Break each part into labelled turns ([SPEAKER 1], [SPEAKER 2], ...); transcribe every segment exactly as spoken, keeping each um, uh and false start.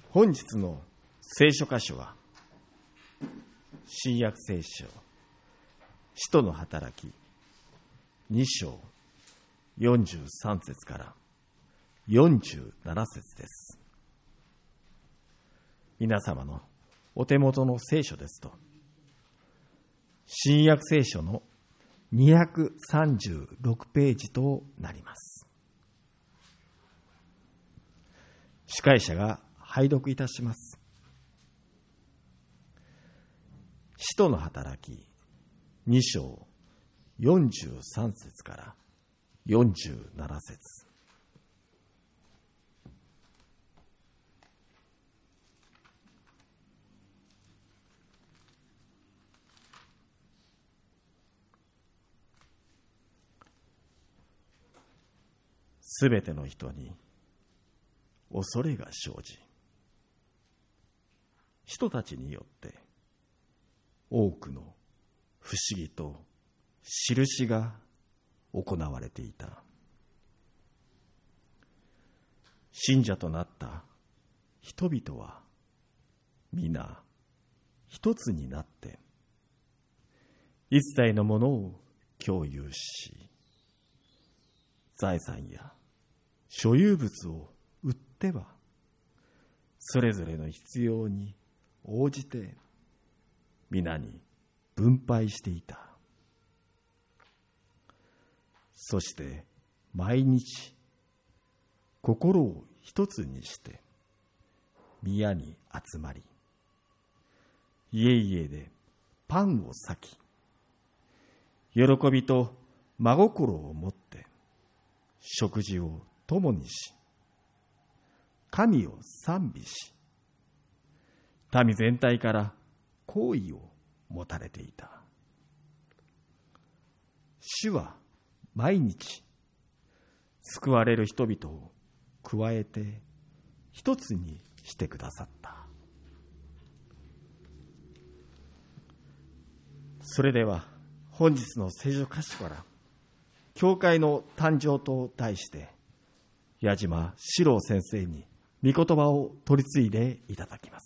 [SPEAKER 1] 本日の聖書箇所は、新約聖書使徒の働きに章よんじゅうさん節からよんじゅうなな節です。皆様のお手元の聖書ですと、新約聖書のにひゃくさんじゅうろくページとなります。司会者が拝読いたします。使徒の働きに章よんじゅうさん節からよんじゅうなな節。すべての人に恐れが生じ、人たちによって多くの不思議と印が行われていた。信者となった人々は皆一つになって一切のものを共有し、財産や所有物を売ってはそれぞれの必要に応じて皆に分配していた。そして毎日心を一つにして宮に集まり、家々でパンを裂き、喜びと真心を持って食事を共にし、神を賛美し、民全体から好意を持たれていた。主は毎日救われる人々を加えて一つにしてくださった。それでは本日の聖書箇所から教会の誕生と題して矢島史郎先生に御言葉を取り次いでいただきます。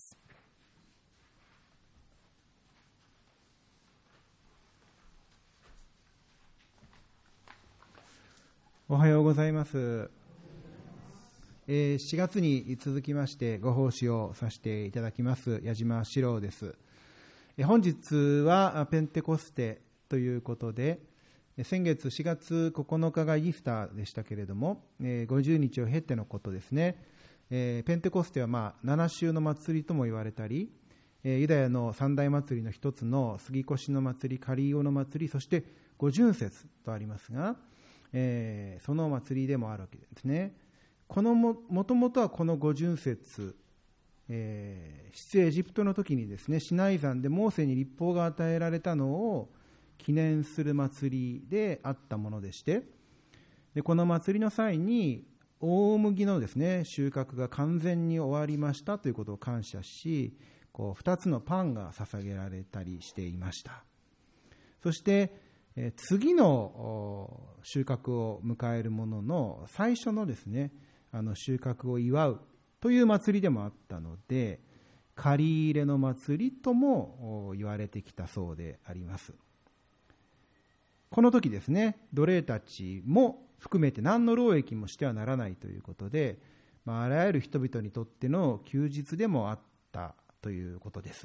[SPEAKER 2] おはようございます。えー、しがつに続きましてご奉仕をさせていただきます矢島史郎です。えー、本日はペンテコステということで、先月しがつここのかがイースターでしたけれども、えー、ごじゅうにちを経てのことですね。えー、ペンテコステはまあなな週の祭りとも言われたり、えー、ユダヤの三大祭りの一つの杉越の祭り、カリオの祭り、そして五旬節とありますが、えー、その祭りでもあるわけですね。このも、もともとはこの五旬節、えー、出エジプトの時にですね、シナイ山でモーセに律法が与えられたのを記念する祭りであったものでして、でこの祭りの際に大麦のですね収穫が完全に終わりましたということを感謝し、こうふたつのパンが捧げられたりしていました。そして次の収穫を迎えるものの最初のですねあの収穫を祝うという祭りでもあったので、刈り入れの祭りとも言われてきたそうであります。この時ですね、奴隷たちも含めて何の労役もしてはならないということで、まあ、あらゆる人々にとっての休日でもあったということです。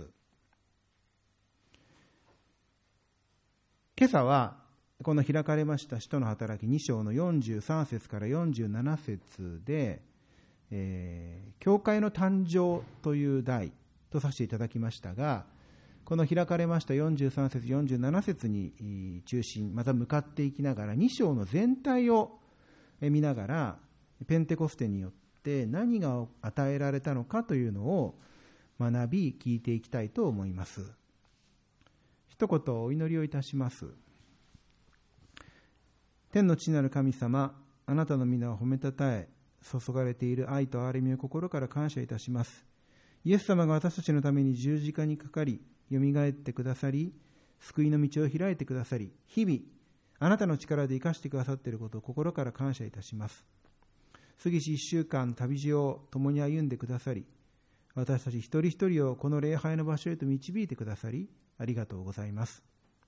[SPEAKER 2] 今朝はこの開かれました使徒の働きに章のよんじゅうさん節からよんじゅうなな節で、えー、教会の誕生という題とさせていただきましたが、この開かれましたよんじゅうさん節よんじゅうなな節に中心また向かっていきながらに章の全体を見ながら、ペンテコステによって何が与えられたのかというのを学び聞いていきたいと思います。一言お祈りをいたします。天の父なる神様、あなたの皆を褒めたたえ注がれている愛と憐れみを心から感謝いたします。イエス様が私たちのために十字架にかかりよみがえってくださり、救いの道を開いてくださり、日々あなたの力で生かしてくださっていることを心から感謝いたします。過ぎし一週間旅路を共に歩んでくださり、 私たち一人一人をこの礼拝の場所へと導いてくださり、ありがとうございます。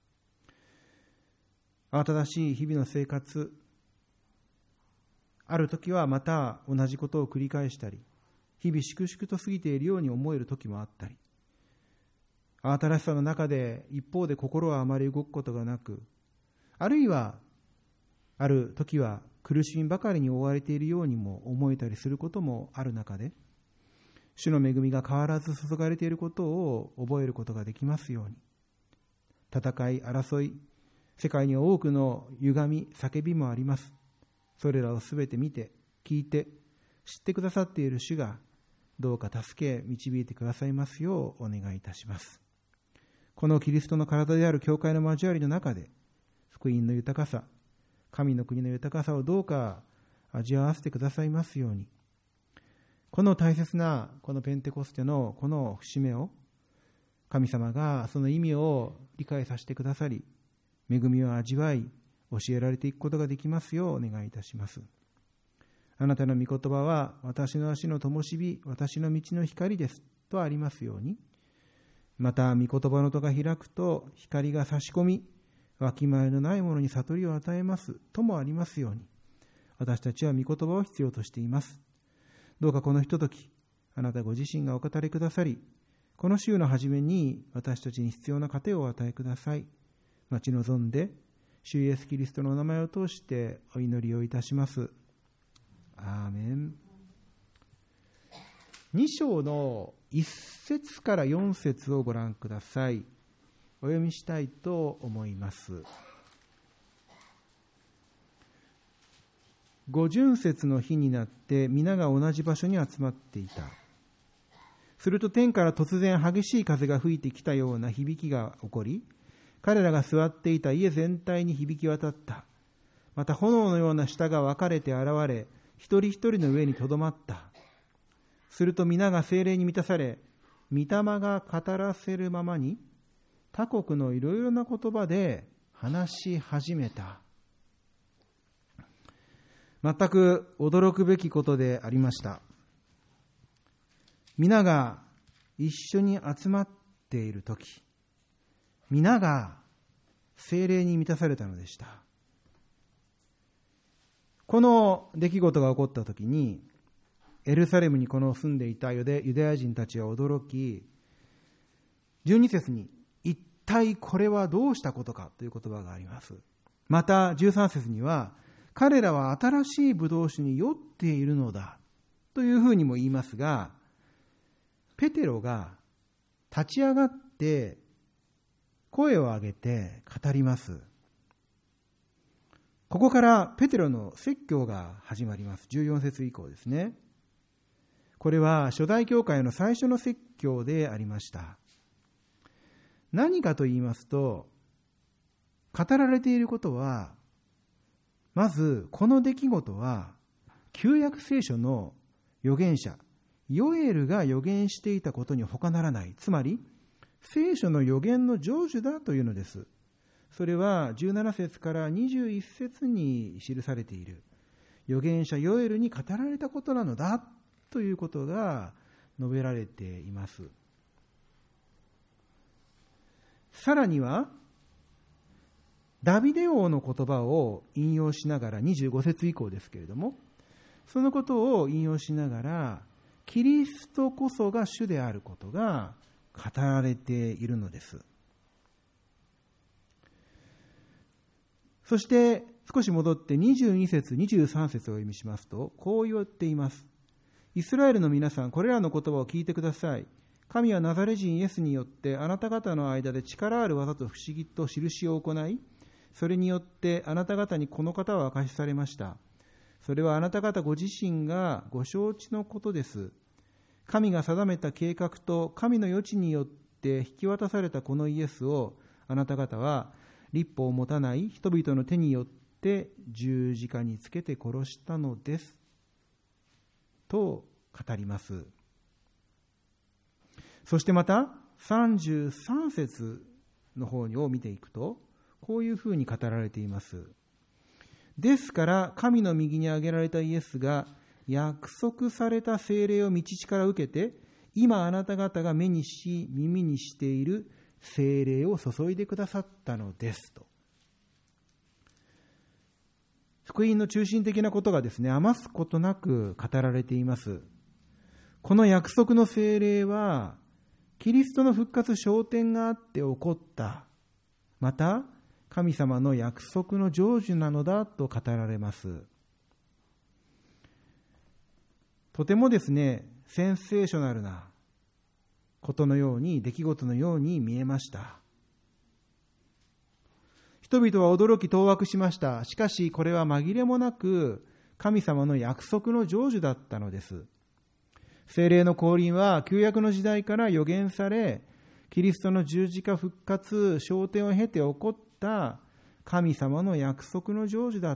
[SPEAKER 2] 慌ただしい日々の生活、ある時はまた同じことを繰り返したり、日々粛々と過ぎているように思える時もあったり、慌ただしさの中で一方で心はあまり動くことがなく、あるいはある時は苦しみばかりに追われているようにも思えたりすることもある中で、主の恵みが変わらず注がれていることを覚えることができますように、戦い、争い、世界には多くの歪み、叫びもあります。それらをすべて見て、聞いて、知ってくださっている主が、どうか助け、導いてくださいますようお願いいたします。このキリストの体である教会の交わりの中で、福音の豊かさ、神の国の豊かさをどうか味わわせてくださいますように、この大切なこのペンテコステのこの節目を、神様がその意味を理解させてくださり、恵みを味わい、教えられていくことができますようお願いいたします。あなたの御言葉は、私の足の灯火、私の道の光ですとありますように、また御言葉の戸が開くと光が差し込み、わきまえのないものに悟りを与えますともありますように、私たちは御言葉を必要としています。どうかこのひととき、あなたご自身がお語りくださり、この週の初めに私たちに必要な糧をお与えください。待ち望んで、主イエスキリストのお名前を通してお祈りをいたします。アーメン。に章のいっ節からよん節をご覧ください。お読みしたいと思います。五旬節の日になって皆が同じ場所に集まっていた。すると天から突然激しい風が吹いてきたような響きが起こり、彼らが座っていた家全体に響き渡った。また炎のような舌が分かれて現れ、一人一人の上にとどまった。すると皆が聖霊に満たされ、御霊が語らせるままに他国のいろいろな言葉で話し始めた。全く驚くべきことでありました。皆が一緒に集まっているとき、皆が聖霊に満たされたのでした。この出来事が起こったときに、エルサレムにこの住んでいたユダヤ人たちは驚き、じゅうに節に一体これはどうしたことかという言葉があります。またじゅうさん節には、彼らは新しいブドウ酒に酔っているのだというふうにも言いますが、ペテロが立ち上がって声を上げて語ります。ここからペテロの説教が始まります。じゅうよん節以降ですね。これは初代教会の最初の説教でありました。何かと言いますと、語られていることは、まずこの出来事は旧約聖書の預言者ヨエルが預言していたことに他ならない。つまり聖書の預言の成就だというのです。それはじゅうなな節からにじゅういち節に記されている預言者ヨエルに語られたことなのだということが述べられています。さらにはダビデ王の言葉を引用しながら、にじゅうご節以降ですけれども、そのことを引用しながら、キリストこそが主であることが語られているのです。そして少し戻ってにじゅうに節、にじゅうさん節を読みしますと、こう言っています。イスラエルの皆さん、これらの言葉を聞いてください。神はナザレ人イエスによってあなた方の間で力ある技と不思議と印を行い、それによってあなた方にこの方は明かしされました。それはあなた方ご自身がご承知のことです。神が定めた計画と神の余地によって引き渡されたこのイエスをあなた方は律法を持たない人々の手によって十字架につけて殺したのですと語ります。そしてまたさんじゅうさん節の方を見ていくと、こういうふうに語られています。ですから神の右に挙げられたイエスが約束された聖霊を御父から受けて、 今あなた方が目にし耳にしている聖霊を注いでくださったのですと。福音の中心的なことがですね、余すことなく語られています。この約束の聖霊は、キリストの復活昇天があって起こった、また神様の約束の成就なのだと語られます。とてもですね、センセーショナルなことのように、出来事のように見えました。人々は驚き当惑しました。しかしこれは紛れもなく神様の約束の成就だったのです。聖霊の降臨は旧約の時代から予言され、キリストの十字架復活昇天を経て起こった神様の約束の成就だった、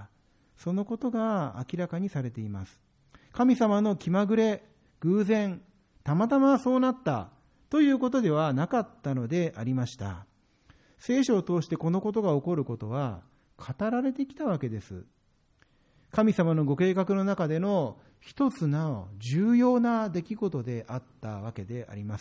[SPEAKER 2] そのことが明らかにされています。神様の気まぐれ、偶然、たまたまそうなったということではなかったのでありました。聖書を通してこのことが起こることは語られてきたわけです。神様のご計画の中での一つの重要な出来事であったわけであります。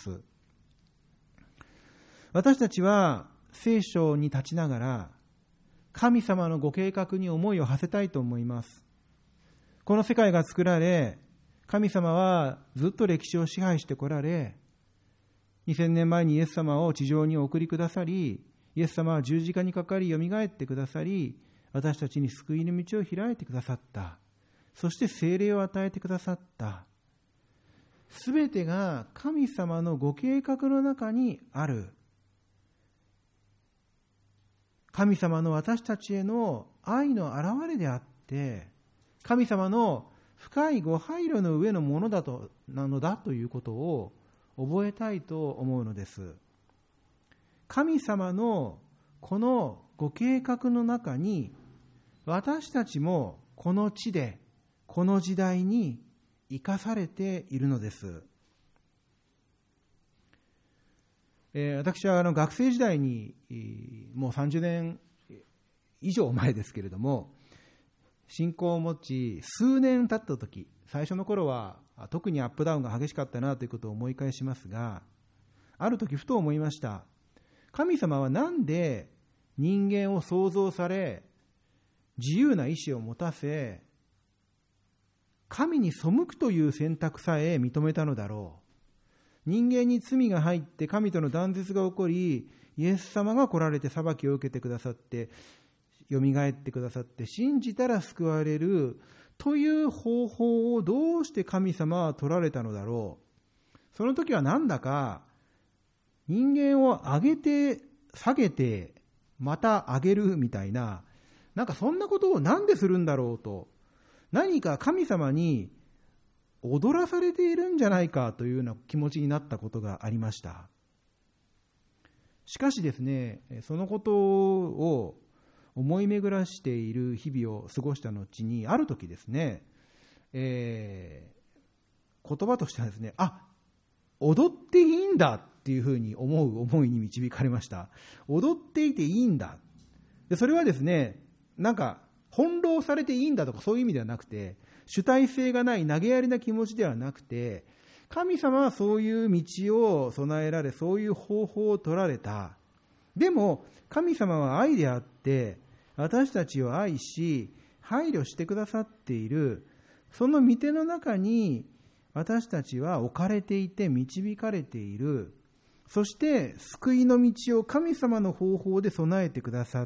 [SPEAKER 2] 私たちは聖書に立ちながら神様のご計画に思いを馳せたいと思います。この世界が作られ、神様はずっと歴史を支配してこられ、にせんねんまえにイエス様を地上にお送りくださり、イエス様は十字架にかかりよみがえってくださり、私たちに救いの道を開いてくださった。そして聖霊を与えてくださった。すべてが神様のご計画の中にある。神様の私たちへの愛の表れであって、神様の深いご配慮の上のものだと、なのだということを覚えたいと思うのです。神様のこのご計画の中に、私たちもこの地で、この時代に生かされているのです。えー、私はあの学生時代に、もうさんじゅうねん以上前ですけれども、信仰を持ち数年経った時、最初の頃は特にアップダウンが激しかったなということを思い返しますが、ある時ふと思いました。神様はなんで人間を創造され、自由な意志を持たせ、神に背くという選択さえ認めたのだろう。人間に罪が入って神との断絶が起こり、イエス様が来られて裁きを受けてくださって、よみがえってくださって、信じたら救われるという方法をどうして神様は取られたのだろう。その時はなんだか人間を上げて下げてまた上げるみたいな、なんかそんなことをなんでするんだろうと、何か神様に踊らされているんじゃないかというような気持ちになったことがありました。しかしですね、そのことを思い巡らしている日々を過ごした後に、ある時ですね、えー、言葉としてはですね、あ、踊っていいんだっていうふうに思う思いに導かれました。踊っていていいんだ。でそれはですね、なんか翻弄されていいんだとかそういう意味ではなくて、主体性がない投げやりな気持ちではなくて、神様はそういう道を備えられ、そういう方法を取られた。でも神様は愛であって、私たちを愛し配慮してくださっている。その御手の中に私たちは置かれていて導かれている。そして救いの道を神様の方法で備えてくださった。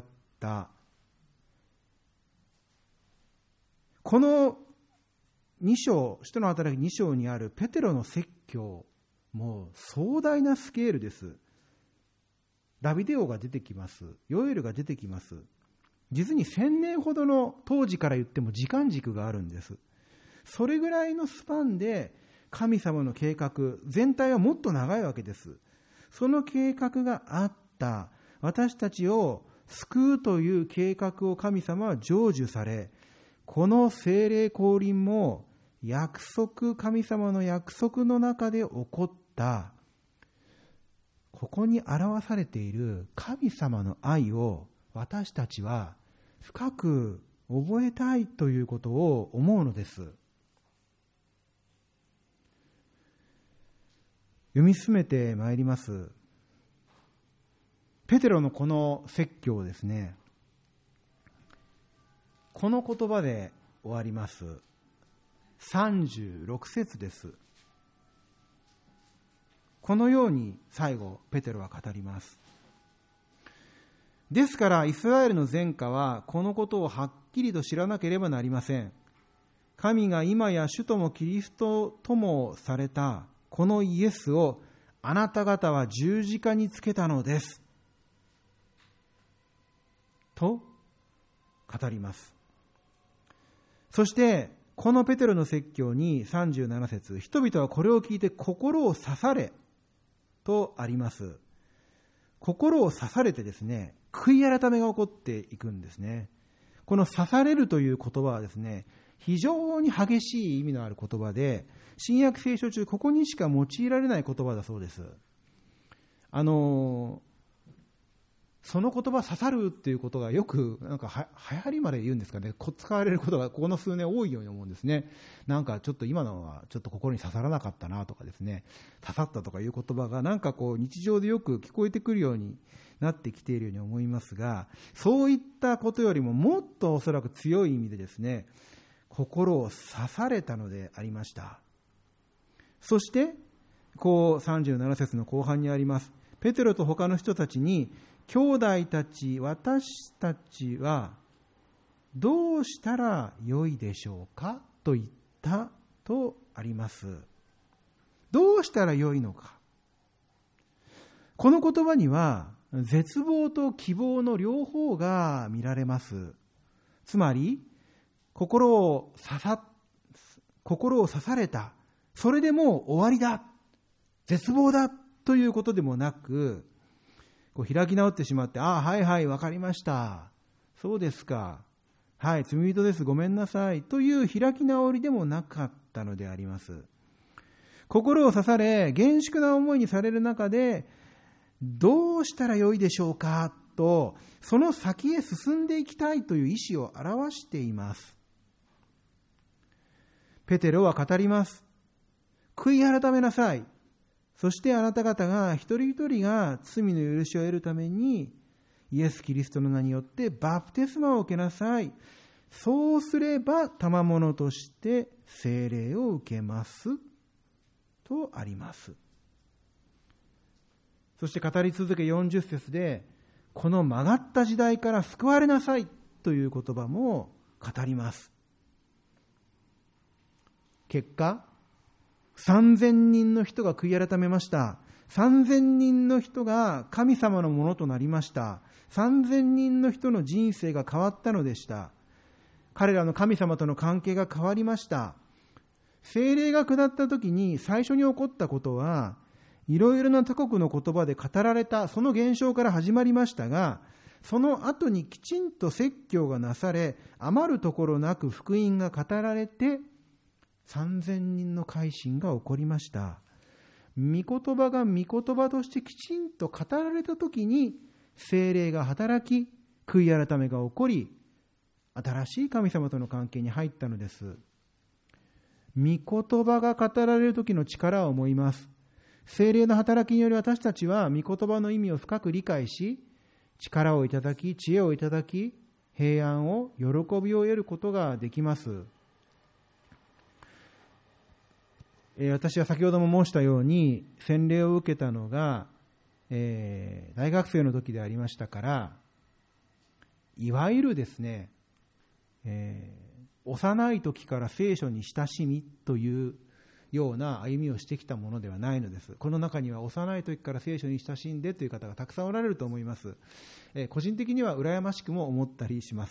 [SPEAKER 2] このに章、使徒の働きに章にあるペテロの説教、もう壮大なスケールです。ダビデ王が出てきます。ヨエルが出てきます。実に千年ほどの当時から言っても時間軸があるんです。それぐらいのスパンで神様の計画、全体はもっと長いわけです。その計画があった。私たちを救うという計画を神様は成就され、この聖霊降臨も約束、神様の約束の中で起こった。ここに表されている神様の愛を私たちは深く覚えたいということを思うのです。 読み進めてまいります。ペテロのこの説教ですね、この言葉で終わります。さんじゅうろく節です。このように最後ペテロは語ります。ですからイスラエルの全家はこのことをはっきりと知らなければなりません。神が今や主ともキリストともされたこのイエスをあなた方は十字架につけたのですと語ります。そしてこのペテロの説教にさんじゅうなな節、人々はこれを聞いて心を刺されとあります。心を刺されてですね、悔い改めが起こっていくんですね。この刺されるという言葉はですね、非常に激しい意味のある言葉で、新約聖書中ここにしか用いられない言葉だそうです。あのその言葉刺さるっていうことがよくなんかは流行りまで言うんですかね、使われることがここの数年多いように思うんですね。なんかちょっと今のはちょっと心に刺さらなかったなとかですね、刺さったとかいう言葉がなんかこう日常でよく聞こえてくるようになってきているように思いますが、そういったことよりももっとおそらく強い意味でですね、心を刺されたのでありました。そしてこうさんじゅうなな節の後半にあります。ペテロと他の人たちに、兄弟たち、私たちはどうしたらよいでしょうかと言ったとあります。どうしたらよいのか。この言葉には絶望と希望の両方が見られます。つまり心を刺さ心を刺された、それでもう終わりだ、絶望だということでもなく、こう開き直ってしまって、ああはいはいわかりました、そうですか、はい罪人です、ごめんなさいという開き直りでもなかったのであります。心を刺され厳粛な思いにされる中で、どうしたらよいでしょうかと、その先へ進んでいきたいという意思を表しています。ペテロは語ります。悔い改めなさい。そしてあなた方が一人一人が罪の許しを得るためにイエス・キリストの名によってバプテスマを受けなさい。そうすれば賜物として聖霊を受けますとあります。そして語り続けよんじゅう節で、この曲がった時代から救われなさいという言葉も語ります。結果さんぜんにんの人が悔い改めました。さんぜんにんの人が神様のものとなりました。さんぜんにんの人の人生が変わったのでした。彼らの神様との関係が変わりました。聖霊が下った時に最初に起こったことは、いろいろな他国の言葉で語られたその現象から始まりましたが、その後にきちんと説教がなされ、余るところなく福音が語られて、さんぜんにんの改心が起こりました。御言葉が御言葉としてきちんと語られたときに、聖霊が働き、悔い改めが起こり、新しい神様との関係に入ったのです。御言葉が語られるときの力を思います。聖霊の働きにより私たちは御言葉の意味を深く理解し、力をいただき、知恵をいただき、平安を、喜びを得ることができます。私は先ほども申したように洗礼を受けたのが、えー、大学生の時でありましたから、いわゆるですね、えー、幼い時から聖書に親しみというような歩みをしてきたものではないのです。この中には幼い時から聖書に親しんでという方がたくさんおられると思います。えー、個人的には羨ましくも思ったりします。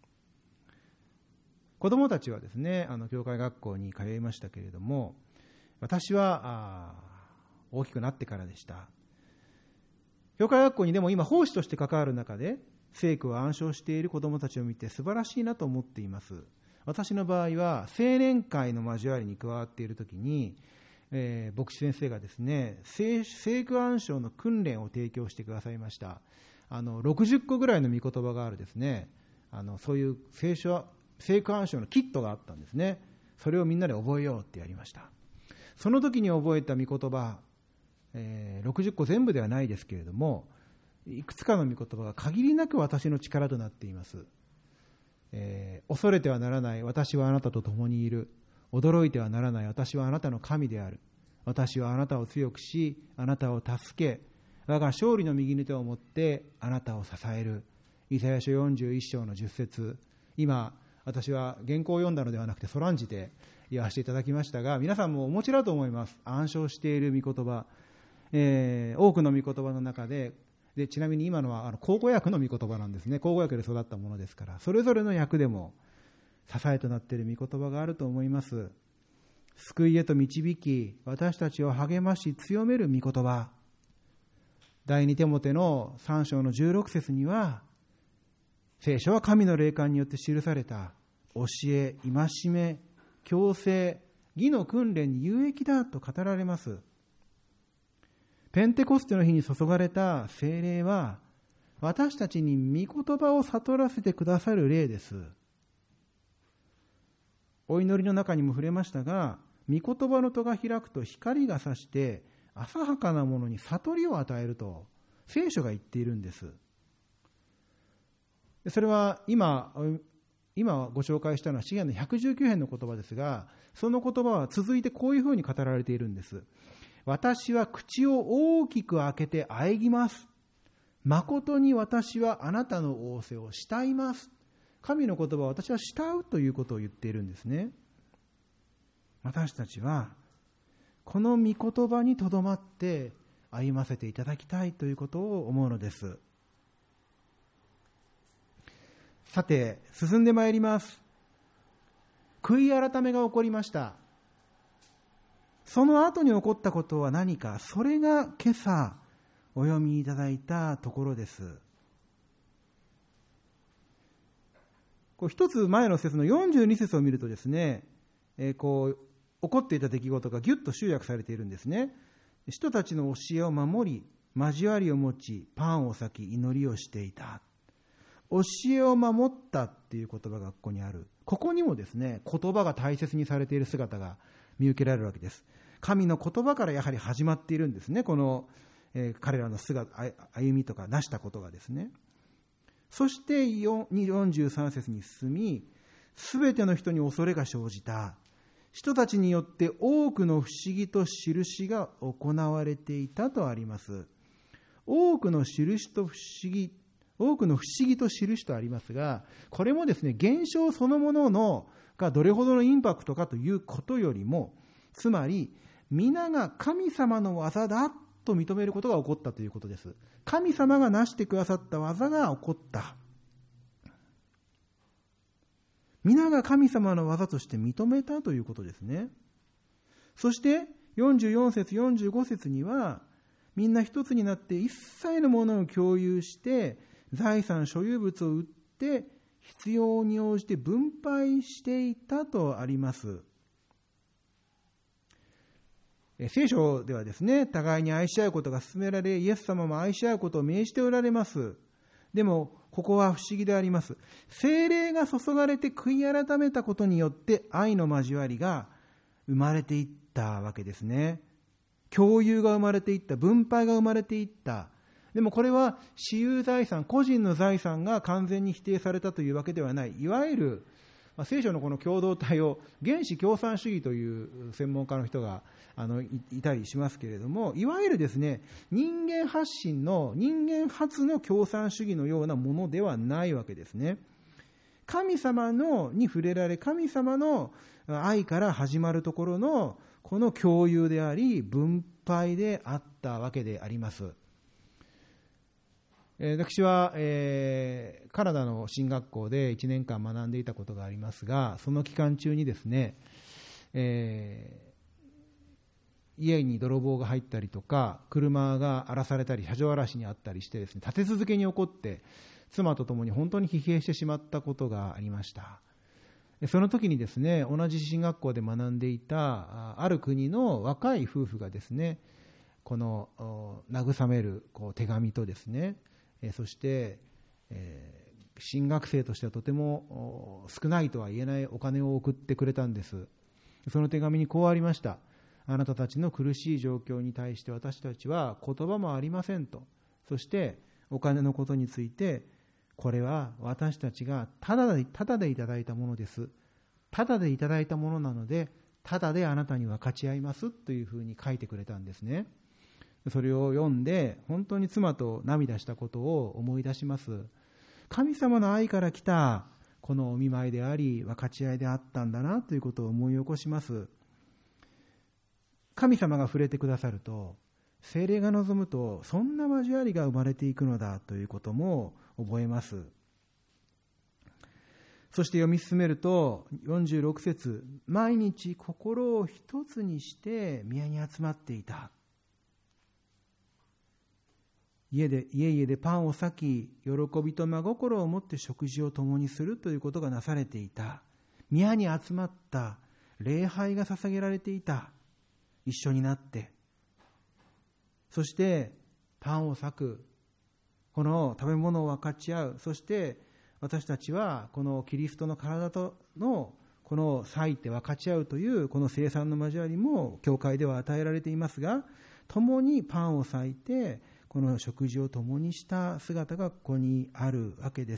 [SPEAKER 2] 子どもたちはですね、あの教会学校に通いましたけれども、私は大きくなってからでした。教会学校にでも今奉仕として関わる中で聖句を暗唱している子どもたちを見て素晴らしいなと思っています。私の場合は青年会の交わりに加わっているときに、えー、牧師先生がですね、聖, 聖句暗唱の訓練を提供してくださいました。あのろくじゅっこぐらいの御言葉があるですね、あのそういう聖書聖句暗唱のキットがあったんですね。それをみんなで覚えようってやりました。その時に覚えた御言葉、 えー、ろくじゅっこ全部ではないですけれども、いくつかの御言葉が限りなく私の力となっています。えー、恐れてはならない、私はあなたと共にいる。驚いてはならない、私はあなたの神である。私はあなたを強くし、あなたを助け、我が勝利の右の手を持ってあなたを支える。イザヤ書よんじゅういっ章のじゅっ節。今私は原稿を読んだのではなくてそらんじて言わせていただきましたが、皆さんもお持ちだと思います。暗唱している御言葉、えー、多くの御言葉の中で、でちなみに今のはあの口語訳の御言葉なんですね。口語訳で育ったものですから、それぞれの訳でも支えとなっている御言葉があると思います。救いへと導き、私たちを励まし強める御言葉。第二テモテのさん章のじゅうろく節には、聖書は神の霊感によって記された教え、戒め、矯正、義の訓練に有益だと語られます。ペンテコステの日に注がれた聖霊は、私たちに御言葉を悟らせてくださる霊です。お祈りの中にも触れましたが、御言葉の戸が開くと光が差して浅はかなものに悟りを与えると聖書が言っているんです。それは今今ご紹介したのは詩篇のひゃくじゅうきゅう編の言葉ですが、その言葉は続いてこういうふうに語られているんです。私は口を大きく開けて喘ぎます。誠に私はあなたの仰せを慕います。神の言葉は私は慕うということを言っているんですね。私たちはこの御言葉にとどまって歩ませていただきたいということを思うのです。さて、進んでまいります。悔い改めが起こりました。その後に起こったことは何か、それが今朝お読みいただいたところです。こう一つ前の節のよんじゅうに節を見るとですね、えー、こう起こっていた出来事がぎゅっと集約されているんですね。人たちの教えを守り、交わりを持ち、パンを裂き、祈りをしていた。教えを守ったっていう言葉がここにある。ここにもですね、言葉が大切にされている姿が見受けられるわけです。神の言葉からやはり始まっているんですね。この、えー、彼らの姿、歩みとか成したことがですね。そしてよんじゅうさん節に進み、すべての人に恐れが生じた。人たちによって多くの不思議と印が行われていたとあります。多くの印と不思議、多くの不思議と印とありますが、これもですね、現象そのもののがどれほどのインパクトかということよりも、つまり皆が神様の技だと認めることが起こったということです。神様が成してくださった技が起こった。皆が神様の技として認めたということですね。そしてよんじゅうよん節よんじゅうご節には、みんな一つになって一切のものを共有して財産所有物を売って必要に応じて分配していたとあります。聖書ではですね、互いに愛し合うことが勧められ、イエス様も愛し合うことを命じておられます。でもここは不思議であります。聖霊が注がれて悔い改めたことによって愛の交わりが生まれていったわけですね。共有が生まれていった、分配が生まれていった。でもこれは私有財産、個人の財産が完全に否定されたというわけではない。いわゆる、まあ、聖書のこの共同体を原始共産主義という専門家の人があの い, いたりしますけれども、いわゆるですね、人間発信の人間発の共産主義のようなものではないわけですね。神様のに触れられ、神様の愛から始まるところのこの共有であり分配であったわけであります。私は、えー、カナダの進学校でいちねんかん学んでいたことがありますが、その期間中にですね、えー、家に泥棒が入ったりとか、車が荒らされたり、車上荒らしにあったりしてですね、立て続けに起こって、妻と共に本当に疲弊してしまったことがありました。その時にですね、同じ進学校で学んでいたある国の若い夫婦がですね、この慰めるこう手紙とですね、そして、えー、新学生としてはとても少ないとは言えないお金を送ってくれたんです。その手紙にこうありました。 あなたたちの苦しい状況に対して私たちは言葉もありませんと。そしてお金のことについて、これは私たちがただで、ただでいただいたものです。ただでいただいたものなので、ただであなたに分かち合いますというふうに書いてくれたんですね。それを読んで本当に妻と涙したことを思い出します。神様の愛から来たこのお見舞いであり分かち合いであったんだなということを思い起こします。神様が触れてくださると、聖霊が望むとそんな交わりが生まれていくのだということも覚えます。そして読み進めるとよんじゅうろく節、毎日心を一つにして宮に集まっていた。家で家々でパンを裂き、喜びと真心を持って食事を共にするということがなされていた。宮に集まった。礼拝が捧げられていた。一緒になって、そしてパンを裂く、この食べ物を分かち合う。そして私たちはこのキリストの体とのこの裂いて分かち合うというこの聖餐の交わりも教会では与えられていますが、共にパンを裂いてこの食事を共にした姿がここにあるわけです。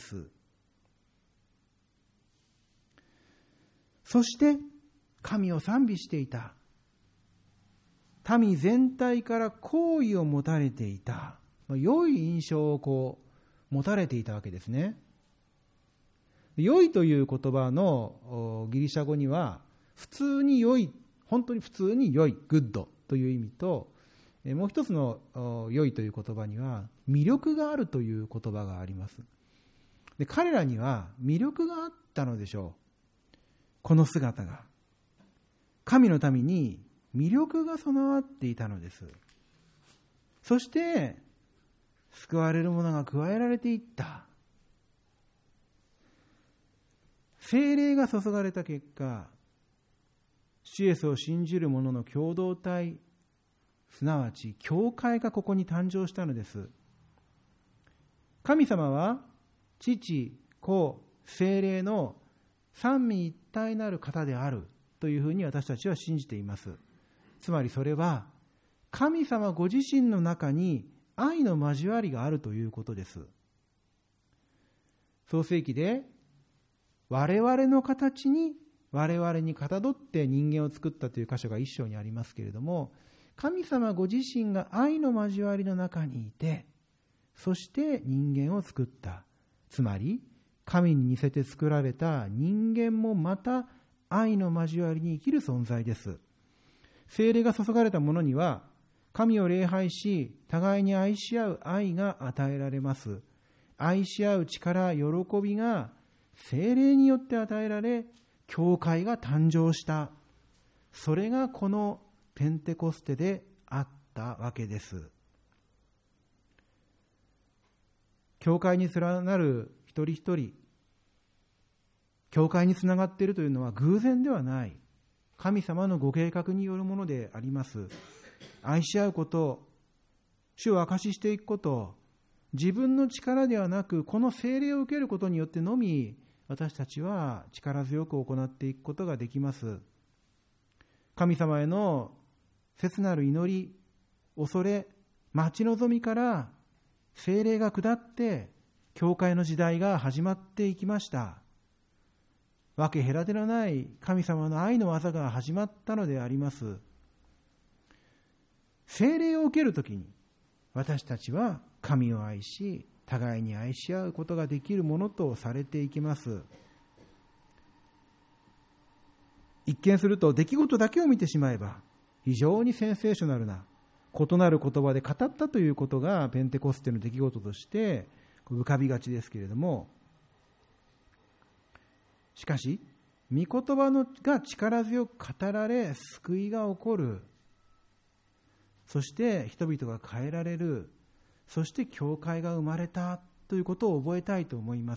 [SPEAKER 2] そして神を賛美していた。民全体から好意を持たれていた。良い印象をこう持たれていたわけですね。良いという言葉のギリシャ語には、普通に良い、本当に普通に良い、グッドという意味と、もう一つの良いという言葉には魅力があるという言葉があります。で、彼らには魅力があったのでしょう。この姿が神の民に魅力が備わっていたのです。そして救われるものが加えられていった。聖霊が注がれた結果、主イエスを信じる者の共同体、すなわち教会がここに誕生したのです。神様は父、子、聖霊の三位一体なる方であるというふうに私たちは信じています。つまりそれは神様ご自身の中に愛の交わりがあるということです。創世記で我々の形に我々にかたどって人間を作ったという箇所が一章にありますけれども、神様ご自身が愛の交わりの中にいて、そして人間を作った。つまり神に似せて作られた人間もまた愛の交わりに生きる存在です。聖霊が注がれた者には神を礼拝し、互いに愛し合う愛が与えられます。愛し合う力、喜びが聖霊によって与えられ、教会が誕生した。それがこのペンテコステであったわけです。教会に連なる一人一人、教会につながっているというのは偶然ではない。神様のご計画によるものであります。愛し合うこと、主を証ししていくこと、自分の力ではなく、この聖霊を受けることによってのみ、私たちは力強く行っていくことができます。神様への切なる祈り、恐れ、待ち望みから聖霊が下って、教会の時代が始まっていきました。わけ隔てのない神様の愛の技が始まったのであります。聖霊を受けるときに、私たちは神を愛し、互いに愛し合うことができるものとされていきます。一見すると出来事だけを見てしまえば、非常にセンセーショナルな異なる言葉で語ったということがペンテコステの出来事として浮かびがちですけれども、しかし御言葉のが力強く語られ、救いが起こる。そして人々が変えられる。そして教会が生まれたということを覚えたいと思います。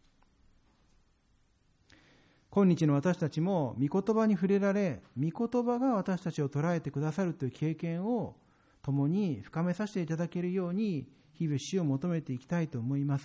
[SPEAKER 2] 今日の私たちも御言葉に触れられ、御言葉が私たちを捉えてくださるという経験を共に深めさせていただけるように、日々主を求めていきたいと思います。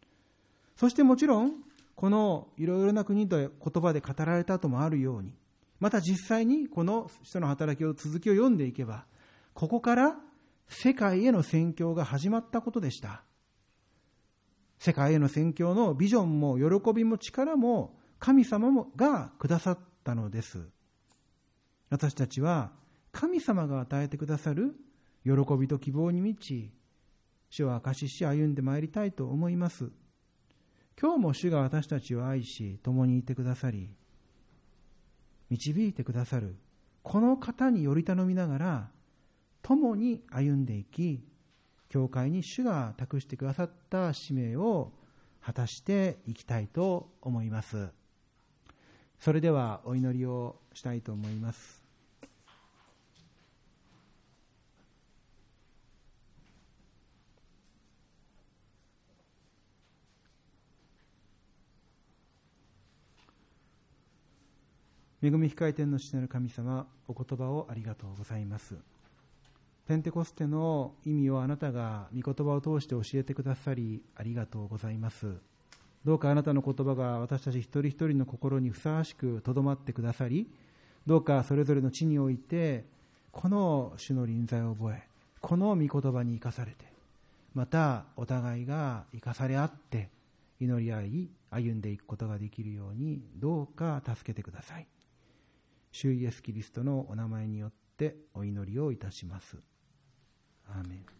[SPEAKER 2] そしてもちろん、このいろいろな国と言葉で語られたともあるように、 また実際にこの使徒の働きを続きを読んでいけば、ここから世界への宣教が始まったことでした。世界への宣教のビジョンも喜びも力も神様もがくださったのです。私たちは神様が与えてくださる喜びと希望に満ち、主を証しし歩んでまいりたいと思います。今日も主が私たちを愛し、共にいてくださり、導いてくださるこの方により頼みながら、共に歩んでいき、教会に主が託してくださった使命を果たしていきたいと思います。それではお祈りをしたいと思います。恵み控え天の父なる神様、お言葉をありがとうございます。ペンテコステの意味をあなたが御言葉を通して教えてくださり、ありがとうございます。どうかあなたの言葉が私たち一人一人の心にふさわしくとどまってくださり、どうかそれぞれの地においてこの主の臨在を覚え、この御言葉に生かされて、またお互いが生かされ合って祈り合い歩んでいくことができるように、どうか助けてください。主イエスキリストのお名前によってお祈りをいたします。アーメン。